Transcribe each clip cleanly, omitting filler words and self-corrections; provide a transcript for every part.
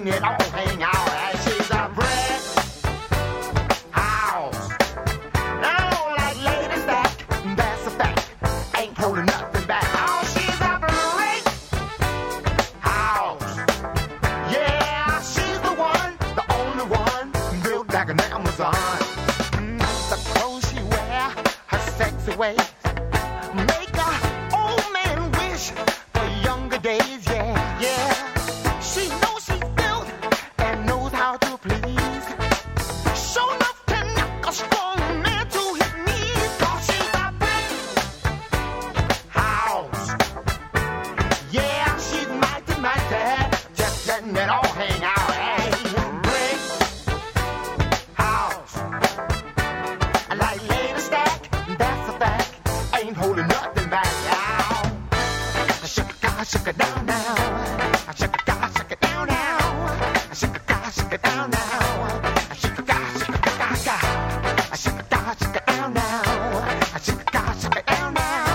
it all hang out. She's a brick house. Oh, like lady stack, that's a fact. Ain't holding nothing back. Oh, she's a brick house. Yeah, she's the one, the only one, built like an Amazon. The clothes she wear, her sexy ways, make a old man wish for younger days. Yeah, yeah. She knows she's built and knows how to please. Sure enough can knock a strong man to his knees. 'Cause she's a brick house. Yeah, she's mighty, mighty, just letting it all hang out. Hey, brick house. Like lady stack, that's a fact. Ain't holding nothing back. Ow. Shake it down now. Shake it down now. Shake it down now. Shake it down now. Shake it down now. Shake it down now. Shake it down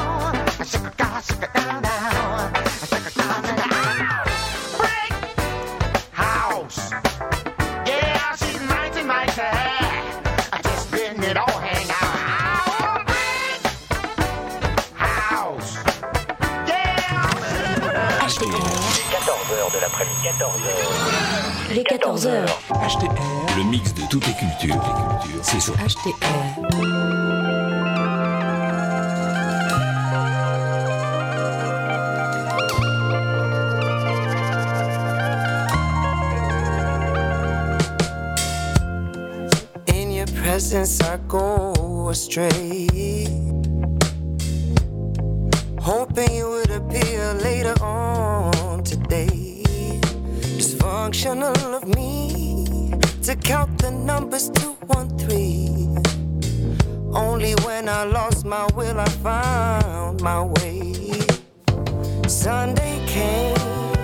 now. Brick house. Yeah, she's mighty, mighty. Just letting it all hang out. Brick house. Yeah. HTR. 14h de l'après-midi, 14h. Les 14h. HTR, le mix de toutes les cultures. C'est sur HTR. In your presence I go astray, hoping you would appear later on today. Dysfunctional of me to count the numbers 2, 1, 3. Only when I lost my will I found my way. Sunday came,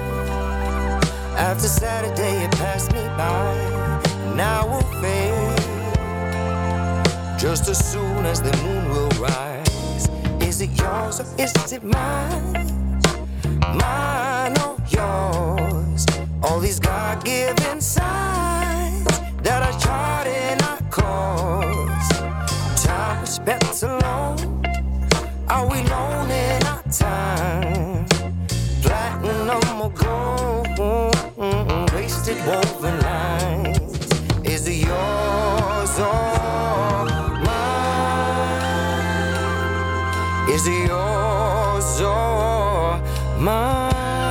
after Saturday it passed me by. Now we'll fade just as soon as the moon will rise. Is it yours or is it mine? Mine or yours? All these God-given signs that are charting our course. Time spent alone, are we alone in our time? Platinum or gold, wasted woven lines. Is it yours or mine? Is it yours or mine?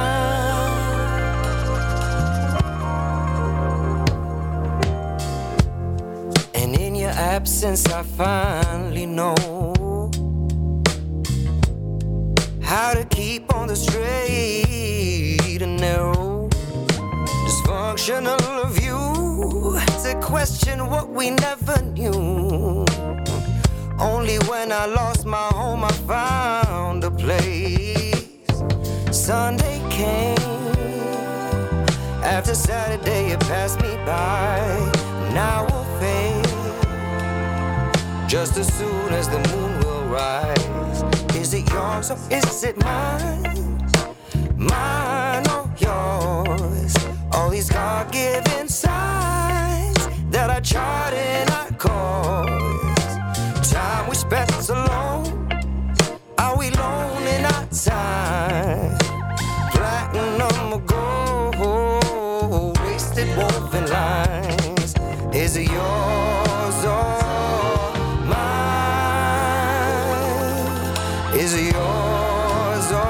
And in your absence I finally know how to keep on the straight and narrow. Dysfunctional of you to question what we never knew. Only when I lost my home I found a place. Sunday came, after Saturday it passed me by. Now we'll fade just as soon as the moon will rise. Is it yours or is it mine? Mine or yours? All these God-given signs that are charting our course. Time we spent alone, are we alone in our time? Platinum or gold, wasted woven lines. Is it yours or mine? Is it yours or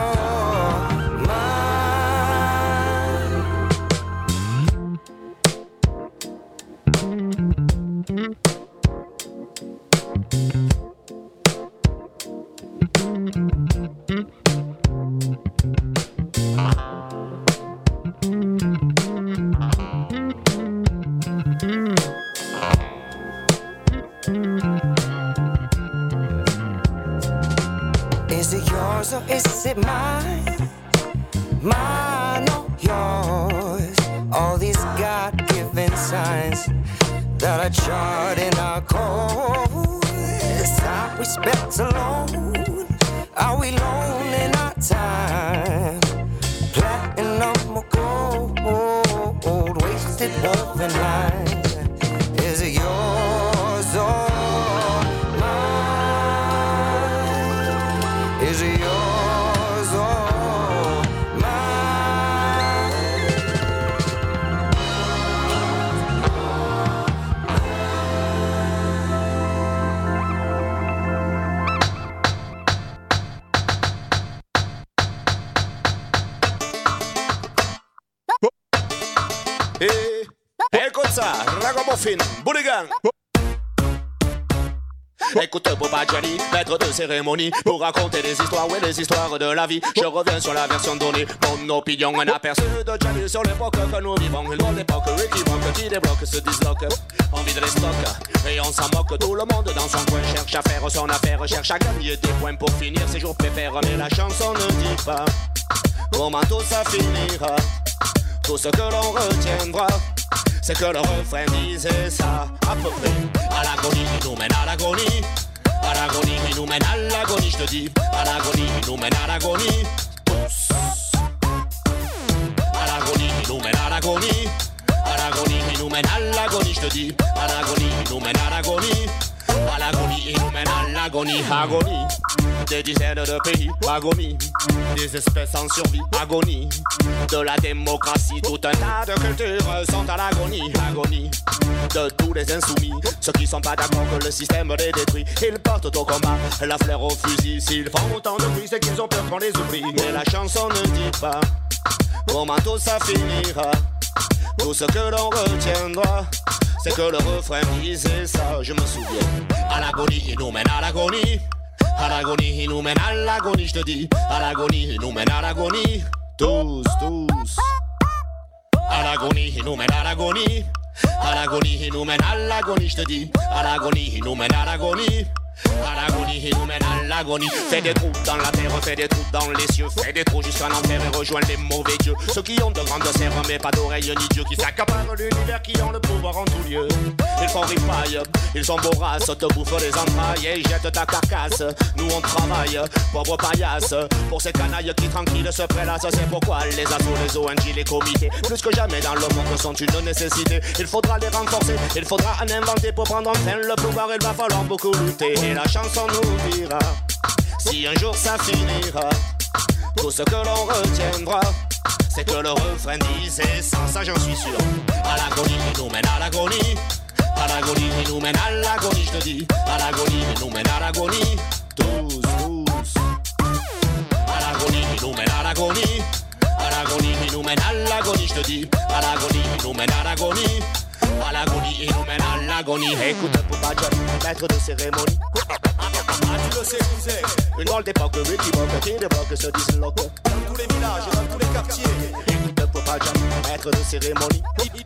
is it yours or is it mine? Mine or yours? All these God-given signs that are charting our course. Time we spent alone, are we alone in our time? Platinum or gold, open line. Is it yours or mine? Is it yours or mine? Écoute ça, Ragamuffin, Bouligan. Écoute Boba Johnny, maître de cérémonie, pour raconter des histoires, ouais, des histoires de la vie. Je reviens sur la version donnée, mon opinion, un aperçu de Johnny sur l'époque que nous vivons. Une l'époque équivoque qui débloque, se disloque, envie de les stocks. Et on s'en moque, tout le monde dans son coin cherche à faire son affaire, cherche à gagner des points pour finir ses jours pépères. Mais la chanson ne dit pas comment tout ça finira. Tout ce que l'on retiendra, c'est que le refrain disait ça à peu près. À l'agonie qui nous mène à l'agonie, à l'agonie qui nous mène à l'agonie, je te dis. À l'agonie qui nous mène à l'agonie, tous. À l'agonie qui nous mène à l'agonie, à l'agonie qui nous mène à l'agonie, je te dis. À l'agonie qui nous mène à l'agonie, à l'agonie qui nous mène à l'agonie, agonie. Des dizaines de pays, agonie. Des espèces en survie, agonie. De la démocratie, tout un tas de cultures sont à l'agonie, agonie. De tous les insoumis, ceux qui sont pas d'accord que le système les détruit, ils portent au combat la fleur au fusil. S'ils font autant de bruit, c'est qu'ils ont peur qu'on les oublie. Mais la chanson ne dit pas comment tout ça finira. Tout ce que l'on retiendra, c'est que le refrain disait ça, je me souviens. À l'agonie, il nous mène à l'agonie. À l'agonie, il nous mène à l'agonie, je te dis. À l'agonie, il nous mène à l'agonie. Tous, tous. À l'agonie, il nous mène à l'agonie. À l'agonie, il nous mène à l'agonie, je te dis. À l'agonie, il nous mène à l'agonie. À l'agonie, il nous mène à l'agonie. Fais des trous dans la terre, fais des trous dans les cieux. Fais des trous jusqu'à l'enfer et rejoins les mauvais dieux. Ceux qui ont de grandes serres mais pas d'oreilles ni dieux. Qui s'accaparent l'univers, qui ont le pouvoir en tout lieu. Ils font ripaille, ils sont voraces, te bouffent les entrailles et jettent ta carcasse. Nous on travaille, pauvres paillasses, pour ces canailles qui tranquilles se prélassent. C'est pourquoi les assos, les ONG, les comités, plus que jamais dans le monde sont une nécessité. Il faudra les renforcer, il faudra en inventer pour prendre enfin le pouvoir. Il va falloir beaucoup lutter. Et la chanson nous dira si un jour ça finira. Tout ce que l'on retiendra, c'est que le refrain disait ça j'en suis sûr. À l'agonie, il nous mène à l'agonie. À l'agonie, il nous mène à l'agonie, je te dis. À l'agonie, il nous mène à l'agonie. Tous, tous. À l'agonie, il nous mène à l'agonie. À l'agonie, il nous mène à l'agonie, je te dis. À l'agonie, il nous mène à l'agonie. À l'agonie, il nous mène à l'agonie. Écoute Boba Johnny, maître de cérémonie. Ah, tu le sais, cousin. Une drôle d'époque, équivoque, qui débloque se disloque. Dans tous les villages, dans tous les quartiers. Écoute Boba Johnny, maître de cérémonie.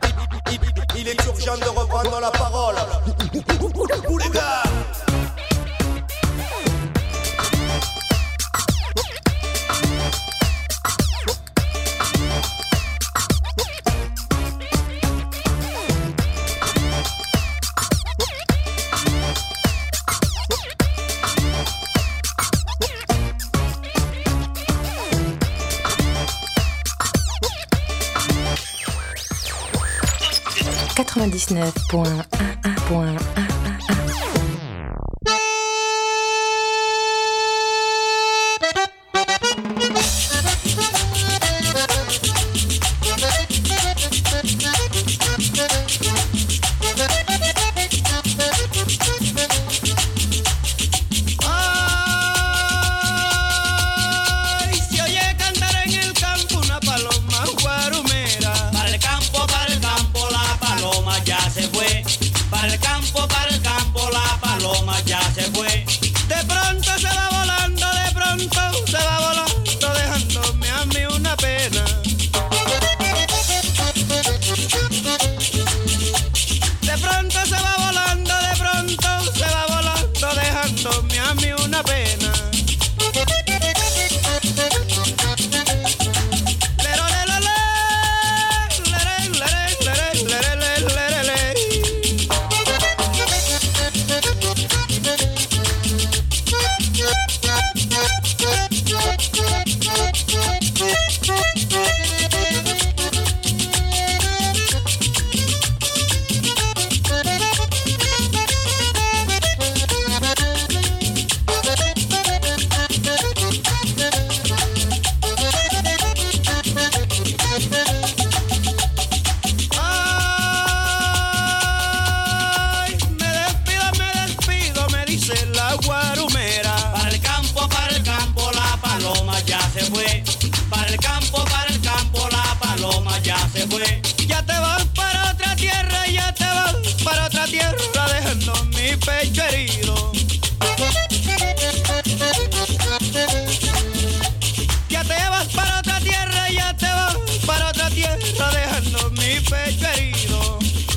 Il est urgent de reprendre la parole. Où les gars? Para el campo, la paloma ya se fue. Para el campo, querido. Ya te vas para otra tierra, ya te vas para otra tierra, dejando mi pecho herido.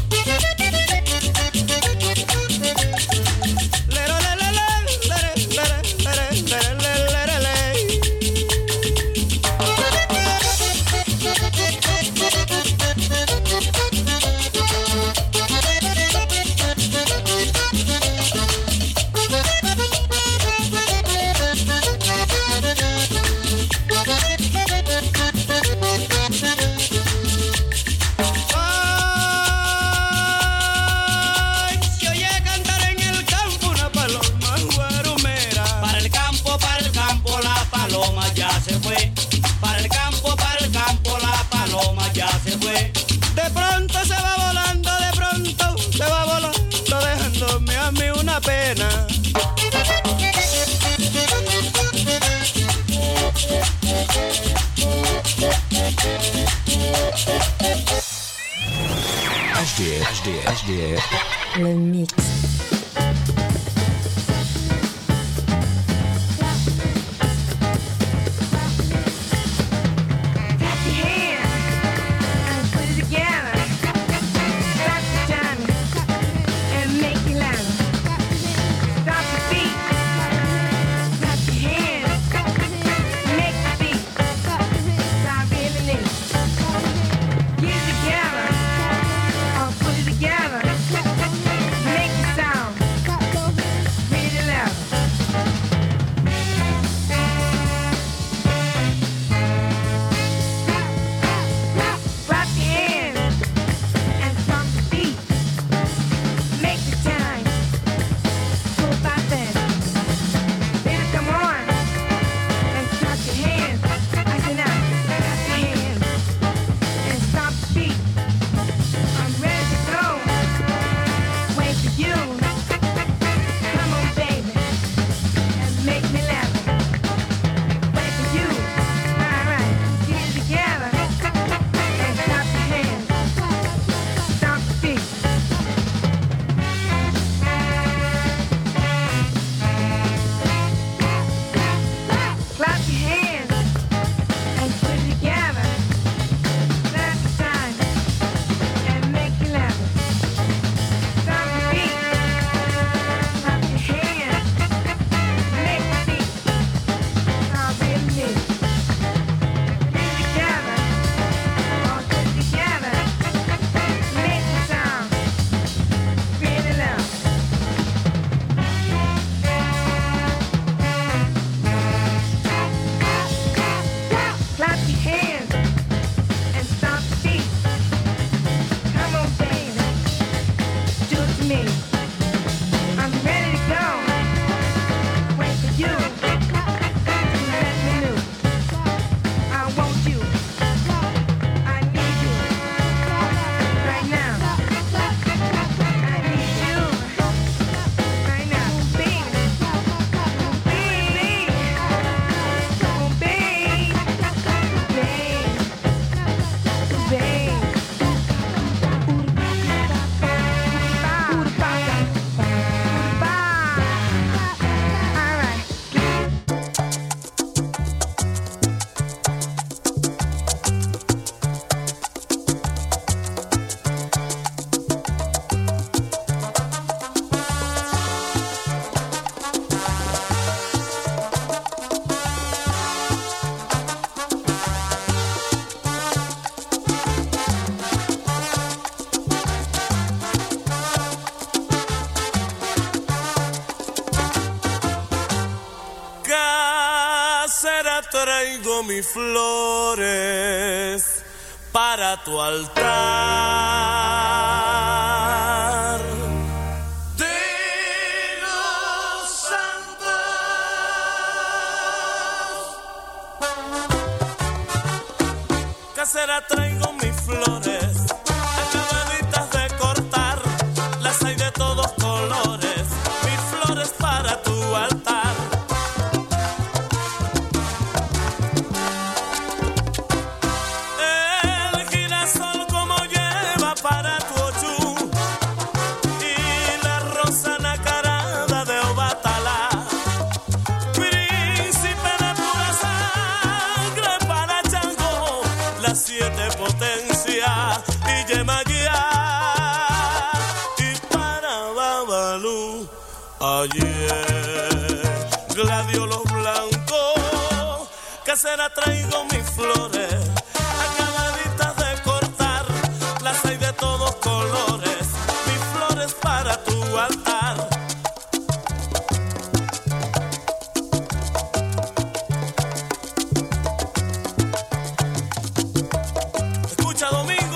HDR. Le mix. Traigo mis flores para tu altar. De los santos. Casera, traigo mis flores, acabaditas de cortar. Las hay de todos colores, mis flores para tu altar. El girasol como lleva ayer. Gladiolos blancos, casera traigo mis flores, acabaditas de cortar, las hay de todos colores, mis flores para tu altar. Escucha, Domingo.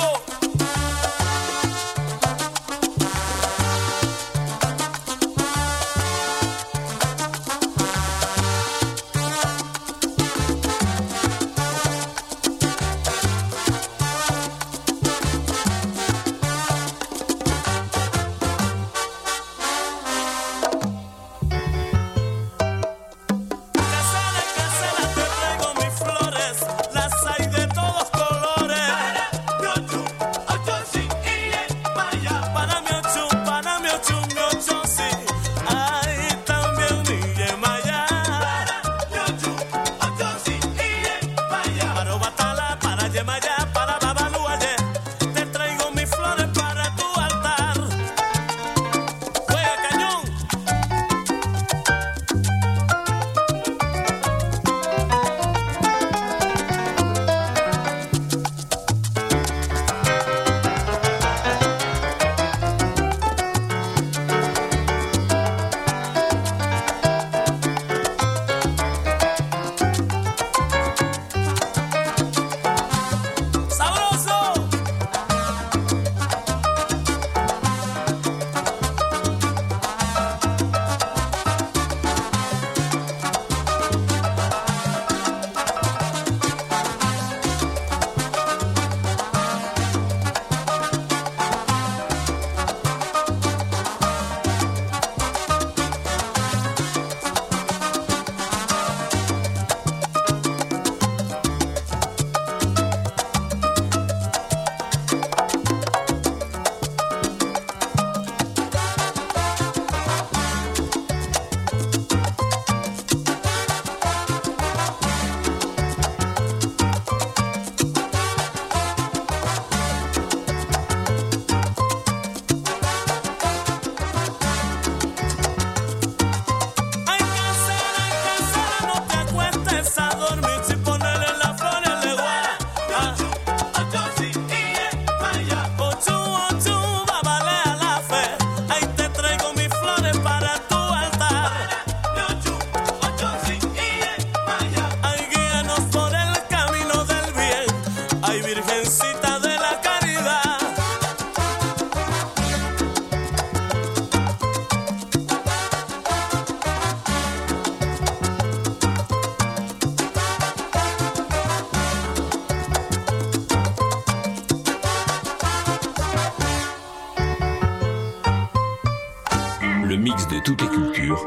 Le mix de toutes les cultures.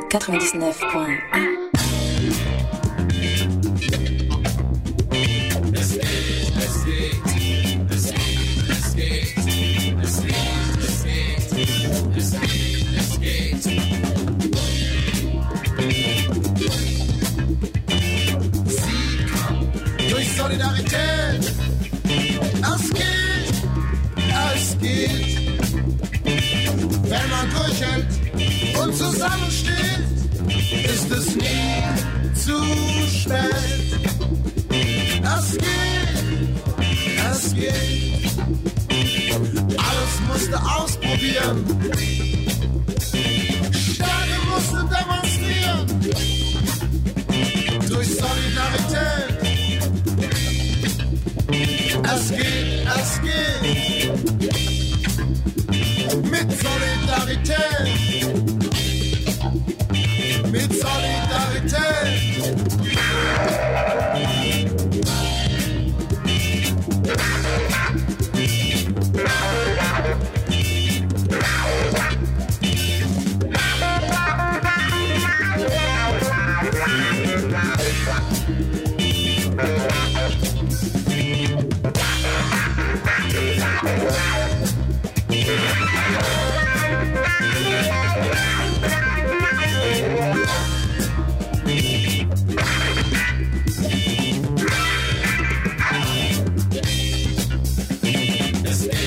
99.1. Durch Solidarität, es geht, wenn man durchhält und zusammensteht, ist es nie zu spät. Es geht, alles musste ausprobieren, Stärke musste demonstrieren, durch Solidarität. Es geht, mit Solidarität, mit Solidarität.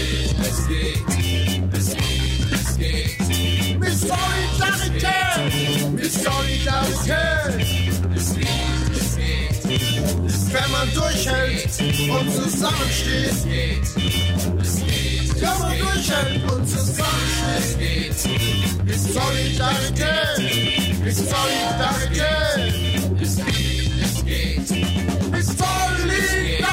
Mit Solidarität. und zusammenstehst. Ja, man durchhält und zusammenstehst. Solidarität, Solidarität. Solidarität.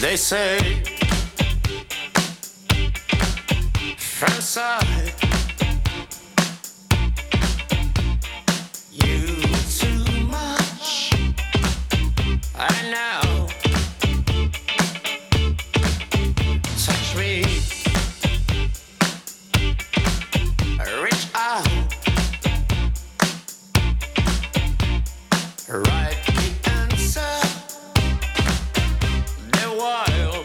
They say from side you too much. I know. Touch me. Reach out. Right the answer. The wild.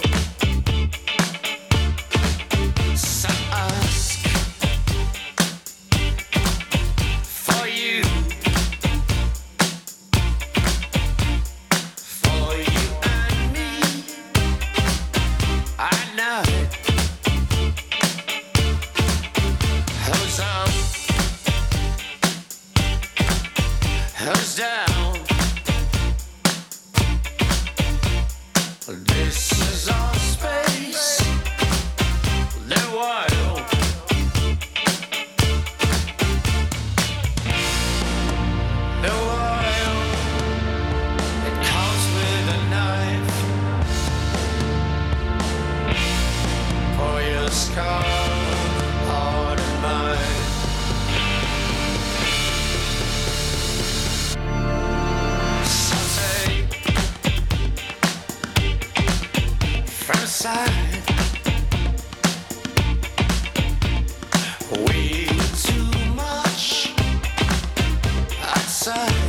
So ask for you. For you and me. I know it. Who's up? Who's down? This is our space. The wild. The wild. It comes with a knife. For your scar, heart and mind. Some say from side we too much outside.